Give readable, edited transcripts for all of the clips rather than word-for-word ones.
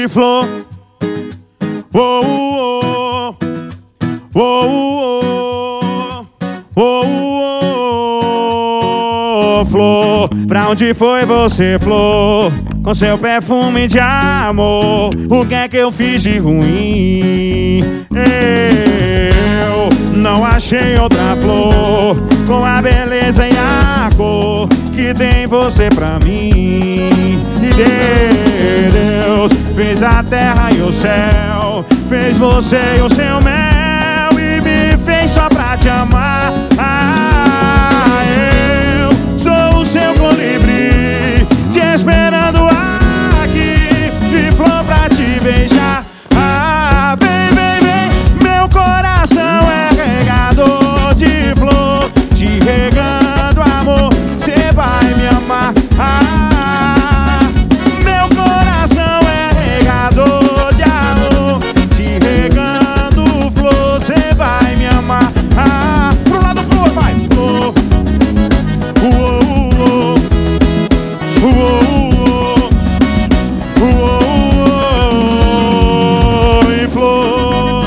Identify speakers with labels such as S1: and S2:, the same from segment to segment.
S1: de flor. Oh, oh, oh, oh, oh, oh, oh, flor. Pra onde foi você, flor? Com seu perfume de amor, o que é que eu fiz de ruim? Eu não achei outra flor com a beleza e a cor que tem você pra mim. E Deus fez a terra e o céu, fez você e o seu mel, e me fez só pra te amar. Eu sou o seu colibri, te esperando aqui, e flor pra te beijar. Vem, vem, vem, meu coração é regador de flor, te regando amor, cê vai me amar. Meu coração é regador de amor, te regando flor, cê vai me amar. Pro lado flor, vai, flor. E flor.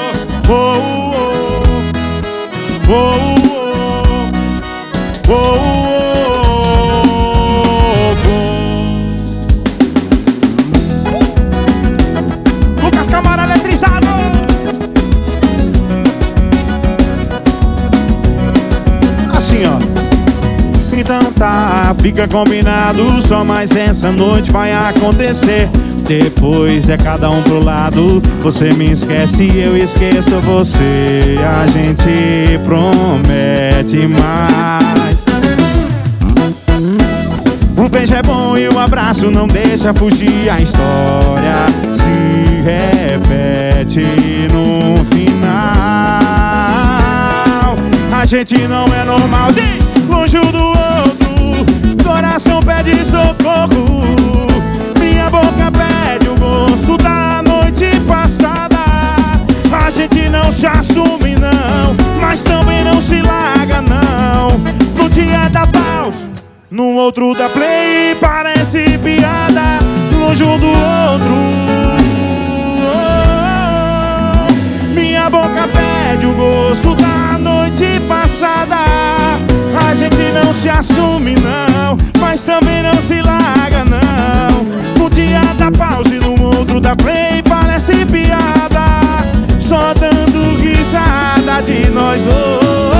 S1: Lucas Camara eletrizado. Assim, ó. Então tá, fica combinado, só mais essa noite vai acontecer. Depois é cada um pro lado, você me esquece e eu esqueço você. A gente promete mais. Um beijo é bom e o abraço não deixa fugir. A história se repete no final. A gente não é normal, longe um do outro, coração pede socorro, minha boca pede o gosto da noite passada. A gente não se assume não, mas também não se larga não. No dia da pausa, no outro da play, parece piada, longe um do outro. Minha boca pede o gosto da noite passada. A gente não se assume não, mas também não se larga não. No dia da pausa e no outro da play, parece piada, só dando risada de nós dois.